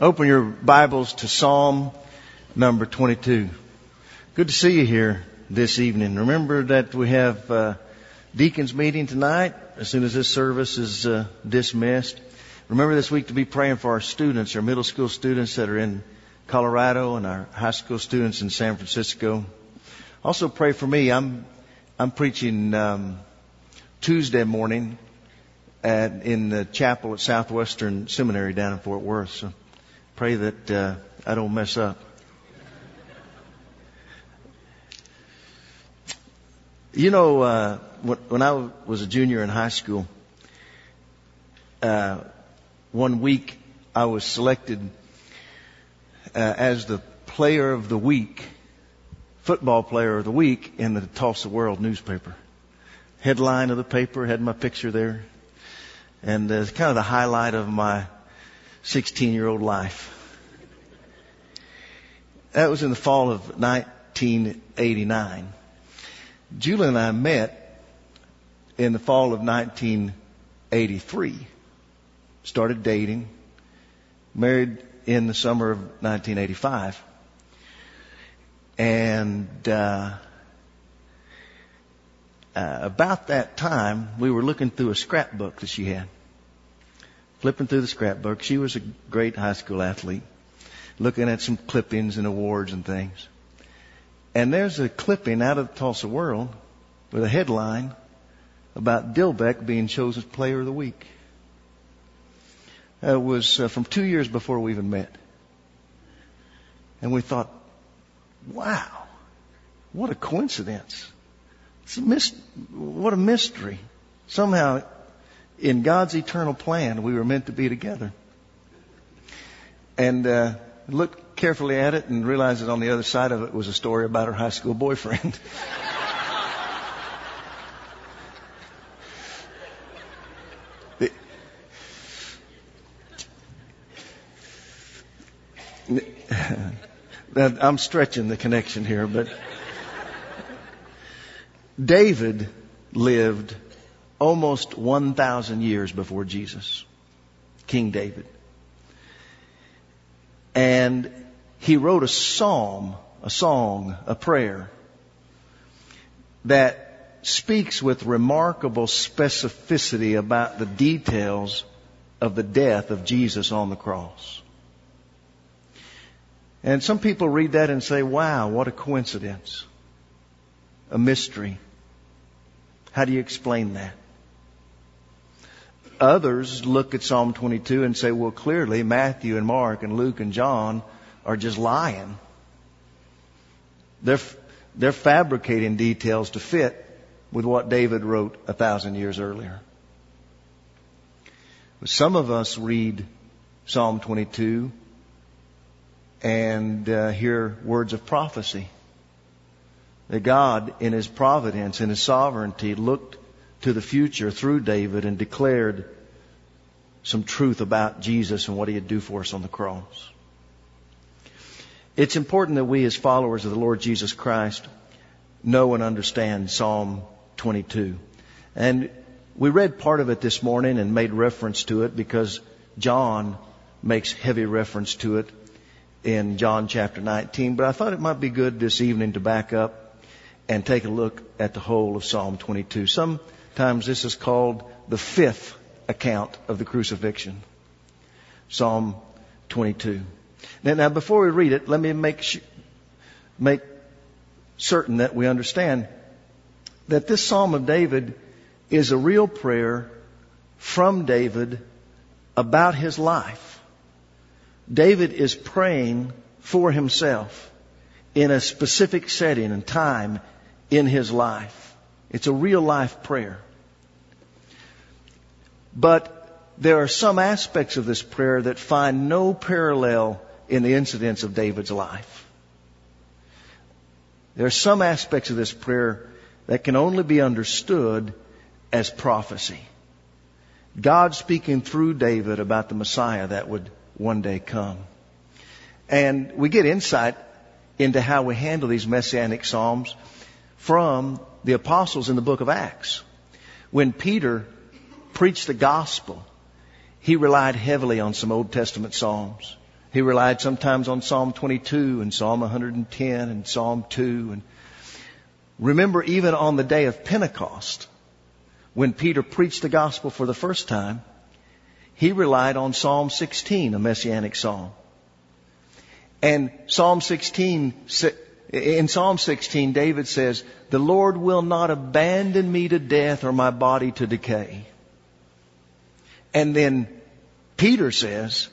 Open your Bibles to Psalm number 22. Good to see you here this evening. Remember that we have deacons meeting tonight as soon as this service is dismissed. Remember this week to be praying for our students, our middle school students that are in Colorado and our high school students in San Francisco. Also pray for me. I'm preaching Tuesday morning in the chapel at Southwestern Seminary down in Fort Worth. So pray that I don't mess up. You know, when I was a junior in high school, one week I was selected as the player of the week, football player of the week in the Tulsa World newspaper. Headline of the paper had my picture there. And it's kind of the highlight of my 16-year-old life. That was in the fall of 1989. Julie and I met in the fall of 1983. Started dating. Married in the summer of 1985. And about that time, we were looking through a scrapbook that she had. Flipping through the scrapbook. She was a great high school athlete. Looking at some clippings and awards and things. And there's a clipping out of the Tulsa World with a headline about Dilbeck being chosen player of the week. It was from 2 years before we even met. And we thought, wow, what a coincidence. What a mystery. Somehow, in God's eternal plan, we were meant to be together. And looked carefully at it and realized that on the other side of it was a story about her high school boyfriend. I'm stretching the connection here, but David lived almost 1,000 years before Jesus. King David. And he wrote a psalm, a song, a prayer that speaks with remarkable specificity about the details of the death of Jesus on the cross. And some people read that and say, wow, what a coincidence. A mystery. How do you explain that? Others look at Psalm 22 and say, well, clearly Matthew and Mark and Luke and John are just lying. They're fabricating details to fit with what David wrote 1,000 years earlier. But some of us read Psalm 22 and hear words of prophecy. That God, in His providence, in His sovereignty, looked to the future through David and declared some truth about Jesus and what He'd do for us on the cross. It's important that we as followers of the Lord Jesus Christ know and understand Psalm 22. And we read part of it this morning and made reference to it because John makes heavy reference to it in John chapter 19. But I thought it might be good this evening to back up and take a look at the whole of Psalm 22. Sometimes this is called the fifth account of the crucifixion. Psalm 22. Now before we read it, let me make certain that we understand that this Psalm of David is a real prayer from David about his life. David is praying for himself in a specific setting and time in his life. It's a real life prayer. But there are some aspects of this prayer that find no parallel in the incidents of David's life. There are some aspects of this prayer that can only be understood as prophecy. God speaking through David about the Messiah that would one day come. And we get insight into how we handle these messianic psalms from the apostles in the book of Acts. When Peter preached the gospel, he relied heavily on some Old Testament psalms He relied sometimes on Psalm 22 and Psalm 110 and Psalm 2. And remember, even on the day of Pentecost, when Peter preached the gospel for the first time, he relied on Psalm 16, a messianic psalm. And in Psalm 16, David says, "The Lord will not abandon me to death or my body to decay." And then Peter says,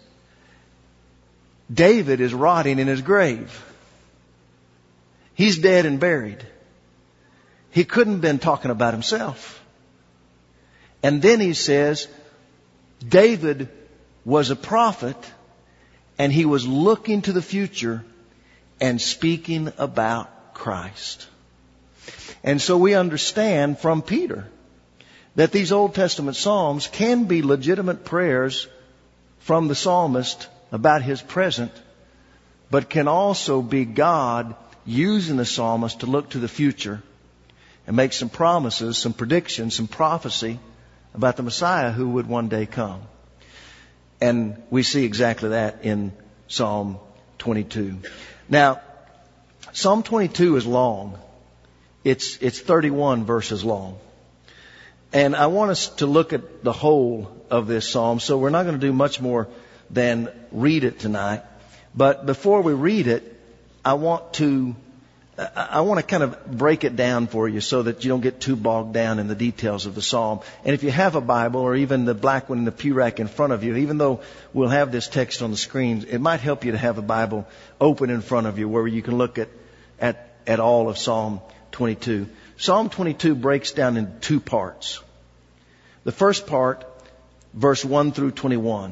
David is rotting in his grave. He's dead and buried. He couldn't have been talking about himself. And then he says, David was a prophet and he was looking to the future and speaking about Christ. And so we understand from Peter that these Old Testament Psalms can be legitimate prayers from the psalmist about his present, but can also be God using the psalmist to look to the future and make some promises, some predictions, some prophecy about the Messiah who would one day come. And we see exactly that in Psalm 22. Now, Psalm 22 is long. It's 31 verses long. And I want us to look at the whole of this psalm, so we're not going to do much more than read it tonight. But before we read it, I want to kind of break it down for you so that you don't get too bogged down in the details of the psalm. And if you have a Bible or even the black one in the pew rack in front of you, even though we'll have this text on the screen, it might help you to have a Bible open in front of you where you can look at all of Psalm 22. Psalm 22 breaks down into two parts. The first part, verse 1 through 21,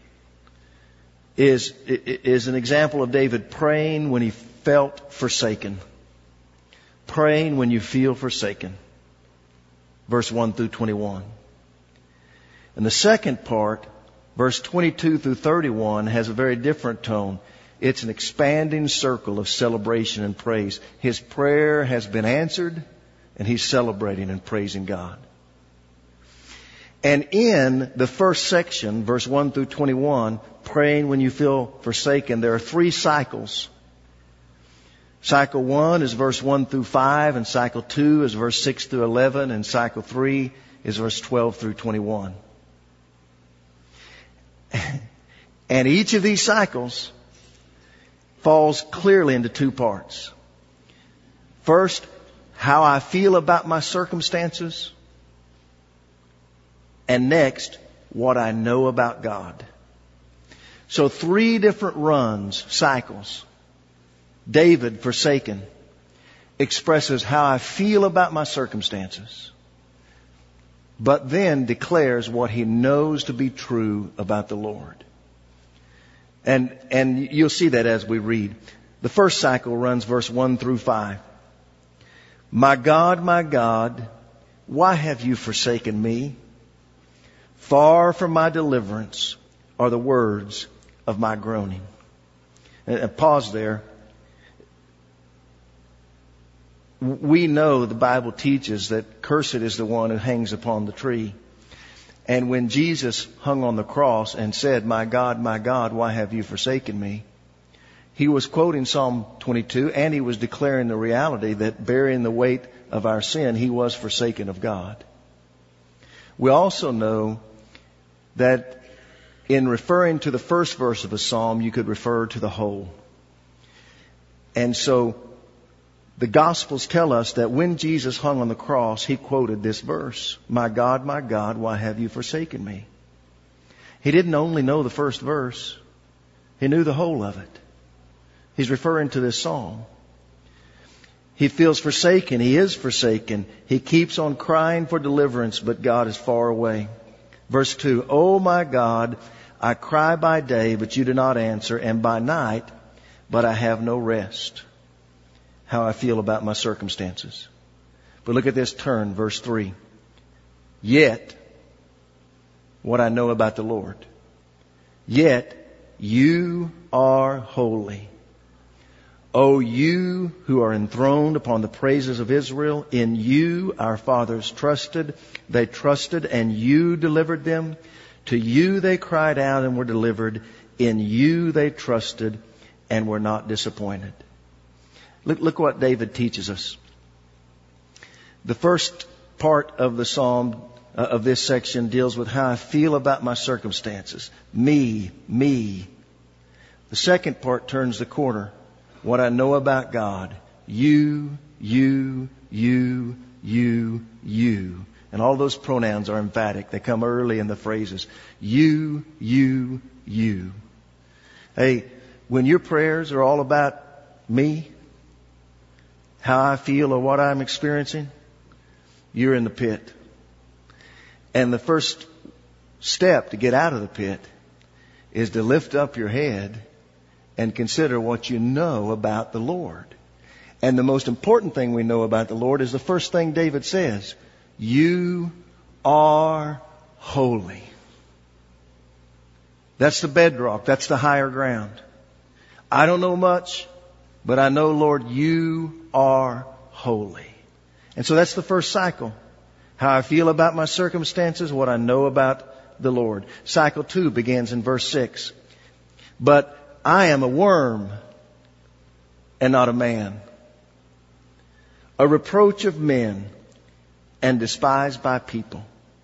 is an example of David praying when he felt forsaken. Praying when you feel forsaken. Verse 1 through 21. And the second part, verse 22 through 31, has a very different tone. It's an expanding circle of celebration and praise. His prayer has been answered, and he's celebrating and praising God. And in the first section, verse 1 through 21, praying when you feel forsaken, there are three cycles. Cycle 1 is verse 1 through 5, and cycle 2 is verse 6 through 11, and cycle 3 is verse 12 through 21. And each of these cycles falls clearly into two parts. First, how I feel about my circumstances. And next, what I know about God. So three different runs, cycles. David, forsaken, expresses how I feel about my circumstances, but then declares what he knows to be true about the Lord. And you'll see that as we read. The first cycle runs verse 1 through 5. My God, why have you forsaken me? Far from my deliverance are the words of my groaning. And pause there. We know the Bible teaches that cursed is the one who hangs upon the tree. And when Jesus hung on the cross and said, my God, why have you forsaken me? He was quoting Psalm 22, and he was declaring the reality that bearing the weight of our sin, he was forsaken of God. We also know that in referring to the first verse of a psalm, you could refer to the whole. And so the Gospels tell us that when Jesus hung on the cross, he quoted this verse, my God, why have you forsaken me? He didn't only know the first verse. He knew the whole of it. He's referring to this psalm. He feels forsaken. He is forsaken. He keeps on crying for deliverance, but God is far away. Verse 2, oh my God, I cry by day, but you do not answer, and by night, but I have no rest. How I feel about my circumstances. But look at this turn, verse 3. Yet, what I know about the Lord. Yet, you are holy. O you who are enthroned upon the praises of Israel, in you our fathers trusted. They trusted and you delivered them. To you they cried out and were delivered. In you they trusted and were not disappointed. Look what David teaches us. The first part of the psalm, of this section, deals with how I feel about my circumstances. Me. The second part turns the corner. What I know about God. You. And all those pronouns are emphatic. They come early in the phrases. You. Hey, when your prayers are all about me, how I feel or what I'm experiencing, you're in the pit. And the first step to get out of the pit is to lift up your head and consider what you know about the Lord. And the most important thing we know about the Lord is the first thing David says. You are holy. That's the bedrock. That's the higher ground. I don't know much, but I know, Lord, you are holy. And so that's the first cycle. How I feel about my circumstances, what I know about the Lord. Cycle 2 begins in verse 6. But I am a worm and not a man, a reproach of men and despised by people.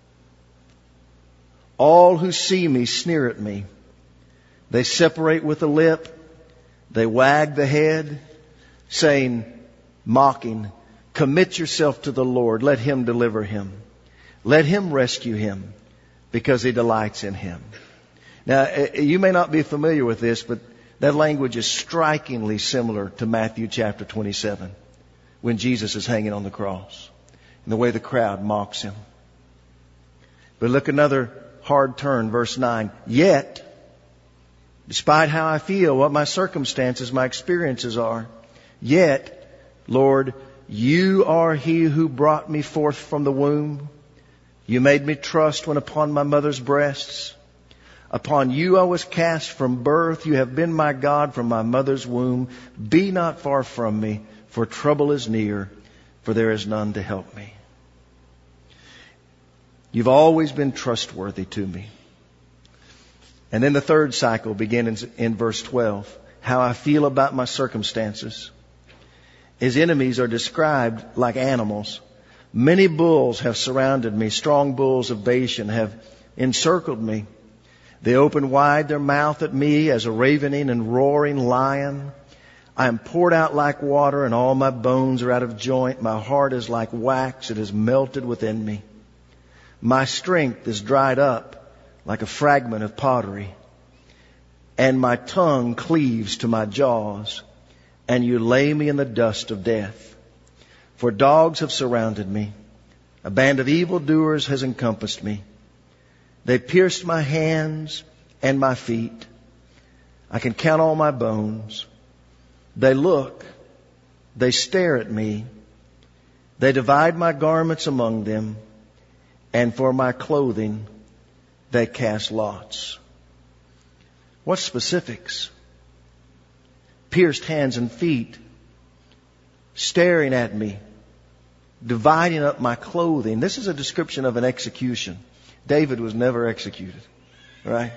All who see me sneer at me. They separate with the lip. They wag the head, saying, mocking, commit yourself to the Lord. Let Him deliver him. Let Him rescue him, because He delights in him. Now, you may not be familiar with this, but that language is strikingly similar to Matthew chapter 27, when Jesus is hanging on the cross, and the way the crowd mocks Him. But look, another hard turn, verse 9. Yet, despite how I feel, what my circumstances, my experiences are, yet, Lord, you are He who brought me forth from the womb. You made me trust when upon my mother's breasts. Upon you I was cast from birth. You have been my God from my mother's womb. Be not far from me, for trouble is near, for there is none to help me. You've always been trustworthy to me. And then the third cycle begins in verse 12. How I feel about my circumstances. His enemies are described like animals. Many bulls have surrounded me. Strong bulls of Bashan have encircled me. They open wide their mouth at me as a ravening and roaring lion. I am poured out like water, and all my bones are out of joint. My heart is like wax. It is melted within me. My strength is dried up like a fragment of pottery, and my tongue cleaves to my jaws, and you lay me in the dust of death. For dogs have surrounded me. A band of evildoers has encompassed me. They pierced my hands and my feet. I can count all my bones. They look. They stare at me. They divide my garments among them. And for my clothing, they cast lots. What specifics? Pierced hands and feet. Staring at me. Dividing up my clothing. This is a description of an execution. David was never executed. Right?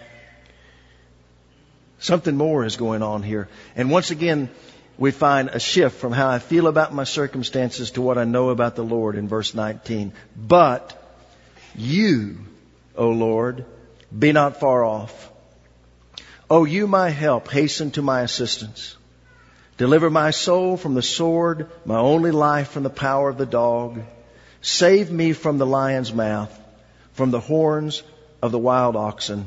Something more is going on here. And once again, we find a shift from how I feel about my circumstances to what I know about the Lord in verse 19. But you, O Lord, be not far off. O you, my help, hasten to my assistance. Deliver my soul from the sword, my only life from the power of the dog. Save me from the lion's mouth, from the horns of the wild oxen.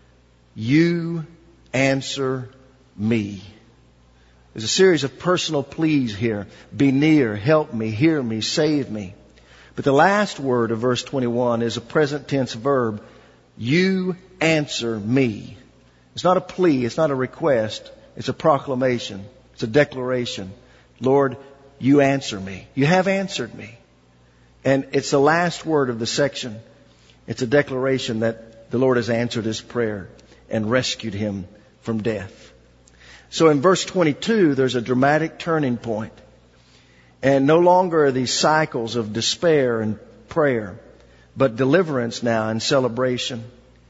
You answer me. There's a series of personal pleas here. Be near, help me, hear me, save me. But the last word of verse 21 is a present tense verb. You answer me. It's not a plea. It's not a request. It's a proclamation. It's a declaration. Lord, you answer me. You have answered me. And it's the last word of the section. It's a declaration that the Lord has answered his prayer and rescued him from death. So in verse 22, there's a dramatic turning point. And no longer are these cycles of despair and prayer, but deliverance now and celebration.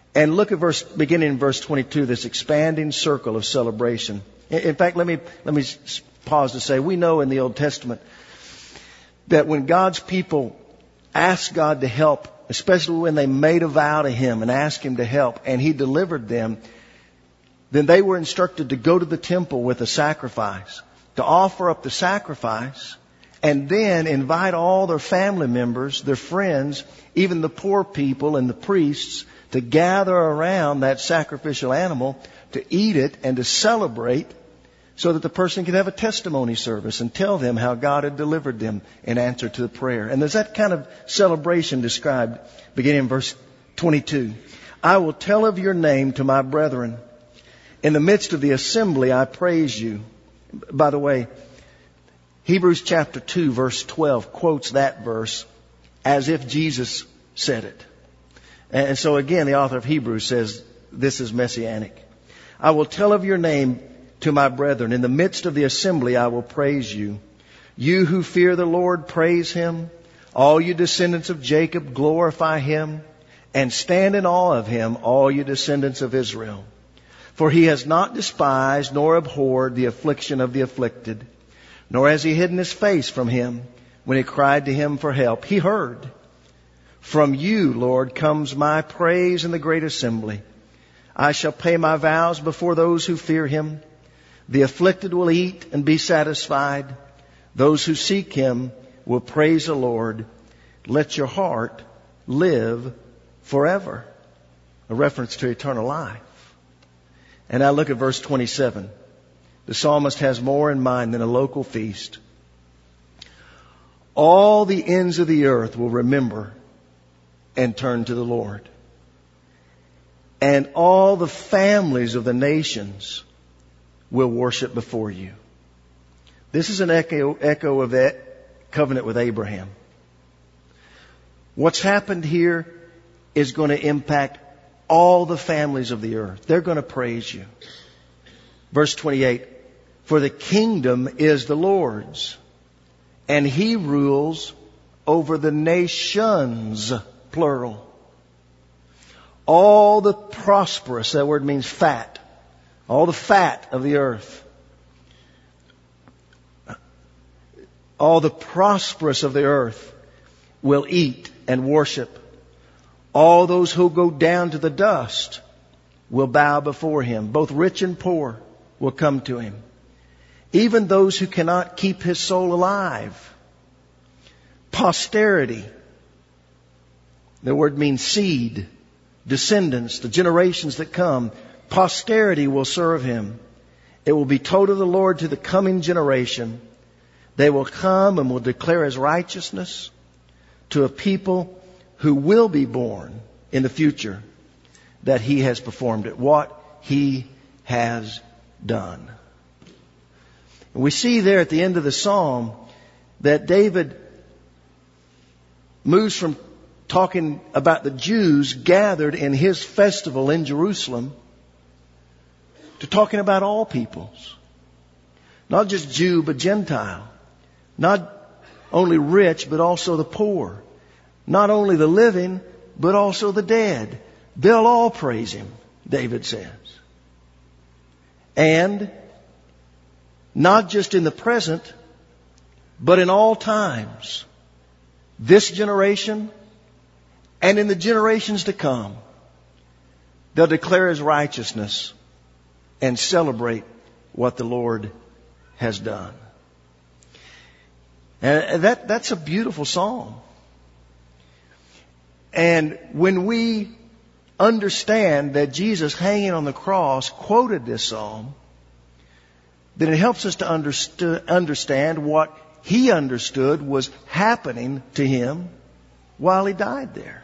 And look at beginning in verse 22, this expanding circle of celebration. In fact, let me pause to say, we know in the Old Testament that when God's people asked God to help, especially when they made a vow to Him and asked Him to help, and He delivered them, then they were instructed to go to the temple with a sacrifice, to offer up the sacrifice, and then invite all their family members, their friends, even the poor people and the priests, to gather around that sacrificial animal to eat it and to celebrate, so that the person could have a testimony service and tell them how God had delivered them in answer to the prayer. And there's that kind of celebration described beginning in verse 22. I will tell of your name to my brethren. In the midst of the assembly, I praise you. By the way, Hebrews chapter 2, verse 12 quotes that verse as if Jesus said it. And so again, the author of Hebrews says this is messianic. I will tell of your name to my brethren. In the midst of the assembly, I will praise you. You who fear the Lord, praise Him. All you descendants of Jacob, glorify Him. And stand in awe of Him, all you descendants of Israel. For He has not despised nor abhorred the affliction of the afflicted, nor has He hidden His face from him when he cried to Him for help. He heard. From you, Lord, comes my praise in the great assembly. I shall pay my vows before those who fear Him. The afflicted will eat and be satisfied. Those who seek Him will praise the Lord. Let your heart live forever. A reference to eternal life. And now look at verse 27. The psalmist has more in mind than a local feast. All the ends of the earth will remember and turn to the Lord. And all the families of the nations will worship before you. This is an echo of that covenant with Abraham. What's happened here is going to impact all the families of the earth. They're going to praise you. Verse 28, for the kingdom is the Lord's, and He rules over the nations, plural. All the prosperous, that word means fat, all the fat of the earth, all the prosperous of the earth will eat and worship. All those who go down to the dust will bow before Him. Both rich and poor will come to Him. Even those who cannot keep His soul alive. Posterity. The word means seed, descendants, the generations that come. Posterity will serve Him. It will be told of the Lord to the coming generation. They will come and will declare His righteousness to a people who will be born in the future, that He has performed it, what He has done. And we see there at the end of the psalm that David moves from talking about the Jews gathered in His festival in Jerusalem to talking about all peoples. Not just Jew, but Gentile. Not only rich, but also the poor. Not only the living, but also the dead. They'll all praise Him, David says. And not just in the present, but in all times. This generation and in the generations to come, they'll declare His righteousness and celebrate what the Lord has done. And that's a beautiful psalm. And when we understand that Jesus hanging on the cross quoted this psalm, then it helps us to understand what He understood was happening to Him while He died there.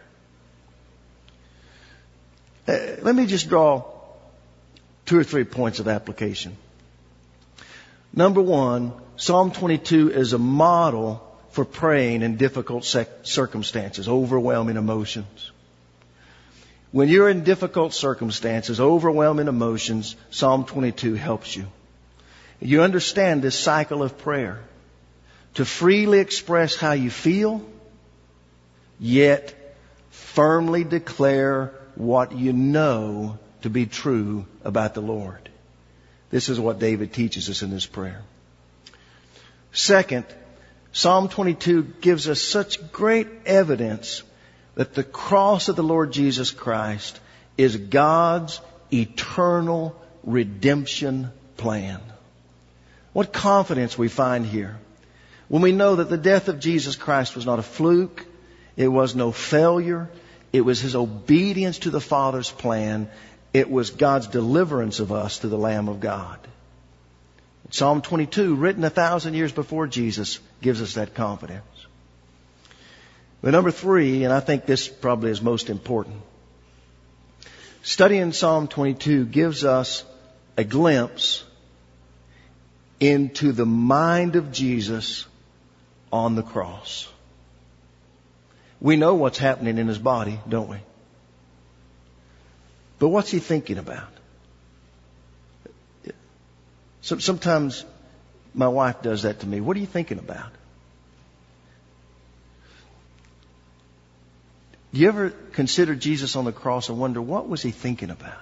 Let me just draw 2 or 3 points of application. Number one, Psalm 22 is a model for praying in difficult circumstances, overwhelming emotions. When you're in difficult circumstances, overwhelming emotions, Psalm 22 helps you. You understand this cycle of prayer. To freely express how you feel, yet firmly declare what you know to be true about the Lord. This is what David teaches us in this prayer. Second, Psalm 22 gives us such great evidence that the cross of the Lord Jesus Christ is God's eternal redemption plan. What confidence we find here when we know that the death of Jesus Christ was not a fluke, it was no failure, it was His obedience to the Father's plan, it was God's deliverance of us through the Lamb of God. Psalm 22, written 1,000 years before Jesus, gives us that confidence. But number 3, and I think this probably is most important, studying Psalm 22 gives us a glimpse into the mind of Jesus on the cross. We know what's happening in His body, don't we? But what's He thinking about? Sometimes my wife does that to me. What are you thinking about? Do you ever consider Jesus on the cross and wonder, what was He thinking about?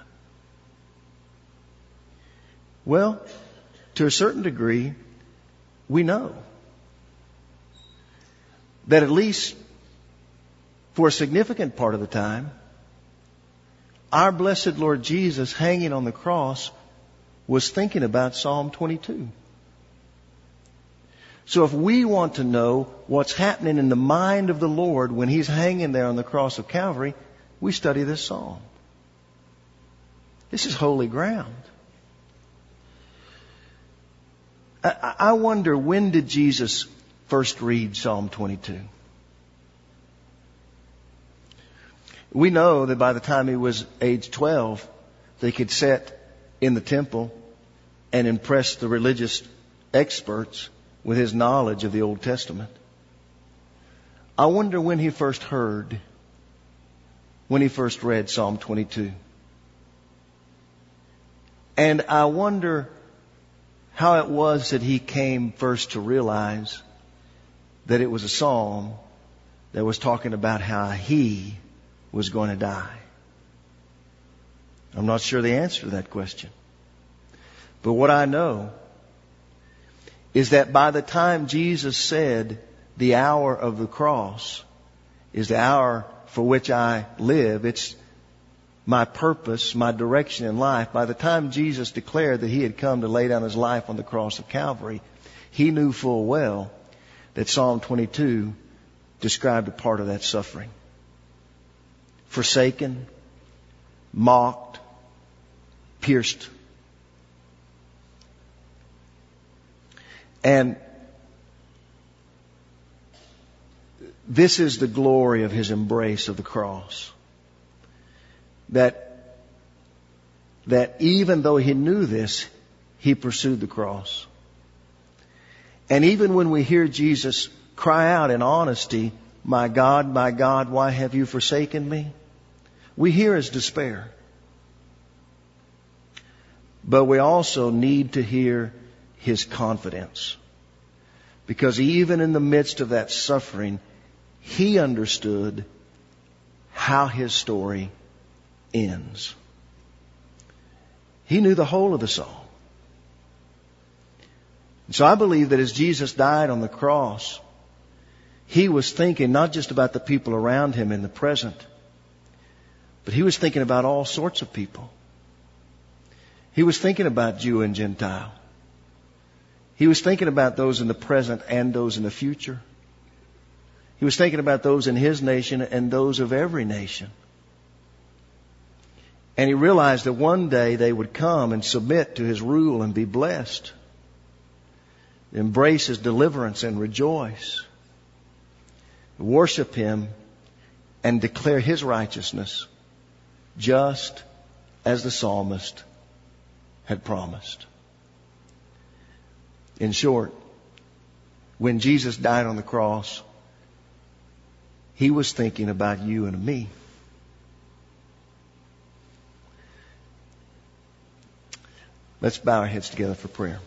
Well, to a certain degree, we know that at least for a significant part of the time, our blessed Lord Jesus hanging on the cross was thinking about Psalm 22. So if we want to know what's happening in the mind of the Lord when He's hanging there on the cross of Calvary, we study this psalm. This is holy ground. I wonder, when did Jesus first read Psalm 22? We know that by the time He was age 12, they could sit in the temple and impress the religious experts with His knowledge of the Old Testament. I wonder when He first heard, when He first read Psalm 22. And I wonder how it was that He came first to realize that it was a psalm that was talking about how He was going to die. I'm not sure the answer to that question. But what I know is that by the time Jesus said, the hour of the cross is the hour for which I live, it's my purpose, my direction in life. By the time Jesus declared that He had come to lay down His life on the cross of Calvary, He knew full well that Psalm 22 described a part of that suffering. Forsaken, mocked, pierced. And this is the glory of His embrace of the cross. That even though He knew this, He pursued the cross. And even when we hear Jesus cry out in honesty, my God, why have you forsaken me? We hear His despair. But we also need to hear His confidence. Because even in the midst of that suffering, He understood how His story ends. He knew the whole of the psalm. So I believe that as Jesus died on the cross, He was thinking not just about the people around Him in the present, but He was thinking about all sorts of people. He was thinking about Jew and Gentile. He was thinking about those in the present and those in the future. He was thinking about those in His nation and those of every nation. And He realized that one day they would come and submit to His rule and be blessed. Embrace His deliverance and rejoice. Worship Him and declare His righteousness, just as the psalmist had promised. In short, when Jesus died on the cross, He was thinking about you and me. Let's bow our heads together for prayer.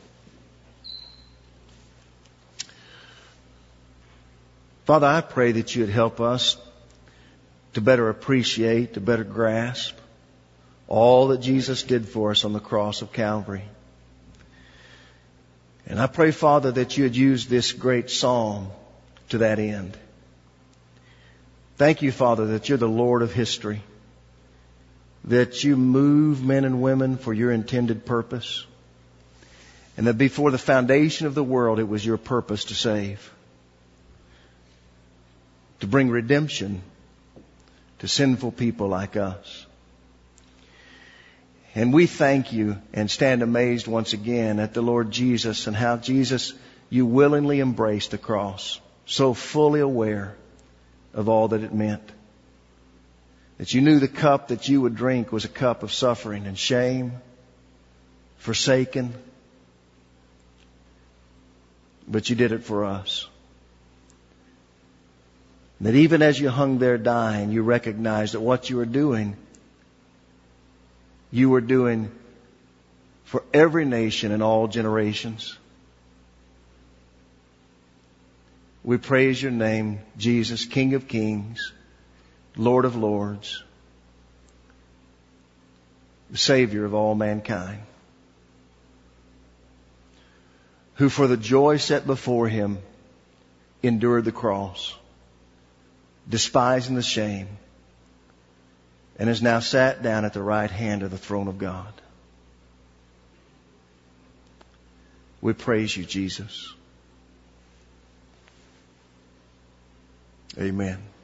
Father, I pray that You would help us to better appreciate, to better grasp all that Jesus did for us on the cross of Calvary. And I pray, Father, that you had used this great psalm to that end. Thank you, Father, that you're the Lord of history, that you move men and women for your intended purpose, and that before the foundation of the world, it was your purpose to save, to bring redemption to sinful people like us. And we thank you and stand amazed once again at the Lord Jesus and how, Jesus, you willingly embraced the cross, so fully aware of all that it meant. That you knew the cup that you would drink was a cup of suffering and shame, forsaken. But you did it for us. That even as you hung there dying, you recognized that what you were doing for every nation and all generations. We praise your name, Jesus, King of Kings, Lord of Lords, the Savior of all mankind, who for the joy set before him endured the cross, despising the shame, and is now sat down at the right hand of the throne of God. We praise you, Jesus. Amen.